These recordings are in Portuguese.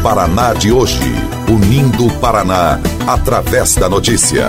Paraná de hoje, unindo o Paraná através da notícia.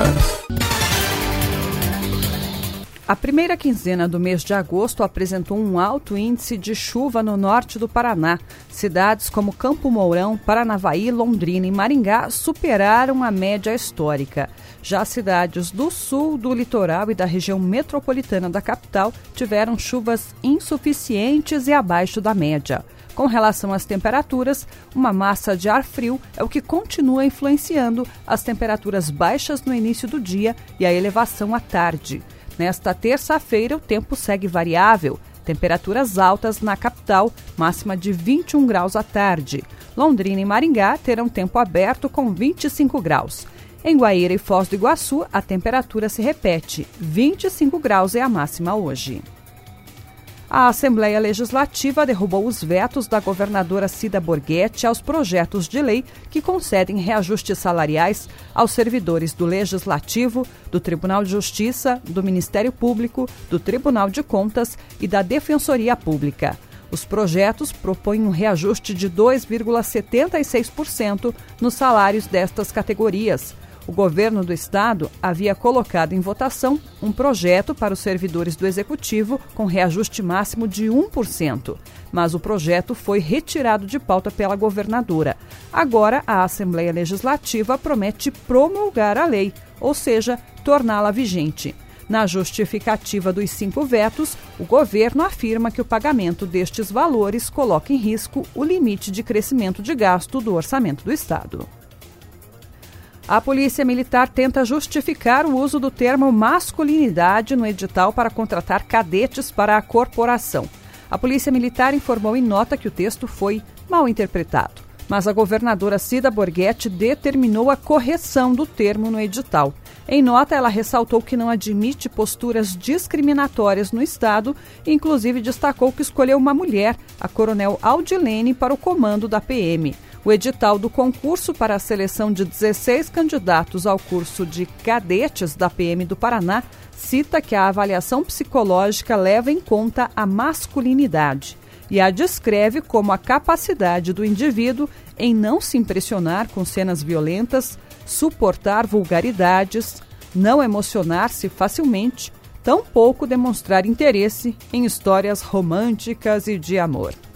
A primeira quinzena do mês de agosto apresentou um alto índice de chuva no norte do Paraná. Cidades como Campo Mourão, Paranavaí, Londrina e Maringá superaram a média histórica. Já cidades do sul, do litoral e da região metropolitana da capital tiveram chuvas insuficientes e abaixo da média. Com relação às temperaturas, uma massa de ar frio é o que continua influenciando as temperaturas baixas no início do dia e a elevação à tarde. Nesta terça-feira, o tempo segue variável. Temperaturas altas na capital, máxima de 21 graus à tarde. Londrina e Maringá terão tempo aberto com 25 graus. Em Guaíra e Foz do Iguaçu, a temperatura se repete. 25 graus é a máxima hoje. A Assembleia Legislativa derrubou os vetos da governadora Cida Borghetti aos projetos de lei que concedem reajustes salariais aos servidores do Legislativo, do Tribunal de Justiça, do Ministério Público, do Tribunal de Contas e da Defensoria Pública. Os projetos propõem um reajuste de 2,76% nos salários destas categorias. O governo do estado havia colocado em votação um projeto para os servidores do Executivo com reajuste máximo de 1%, mas o projeto foi retirado de pauta pela governadora. Agora, a Assembleia Legislativa promete promulgar a lei, ou seja, torná-la vigente. Na justificativa dos 5 vetos, o governo afirma que o pagamento destes valores coloca em risco o limite de crescimento de gasto do orçamento do estado. A Polícia Militar tenta justificar o uso do termo masculinidade no edital para contratar cadetes para a corporação. A Polícia Militar informou em nota que o texto foi mal interpretado, mas a governadora Cida Borghetti determinou a correção do termo no edital. Em nota, ela ressaltou que não admite posturas discriminatórias no Estado e, inclusive, destacou que escolheu uma mulher, a coronel Aldilene, para o comando da PM. O edital do concurso para a seleção de 16 candidatos ao curso de cadetes da PM do Paraná cita que a avaliação psicológica leva em conta a masculinidade e a descreve como a capacidade do indivíduo em não se impressionar com cenas violentas, suportar vulgaridades, não emocionar-se facilmente, tampouco demonstrar interesse em histórias românticas e de amor.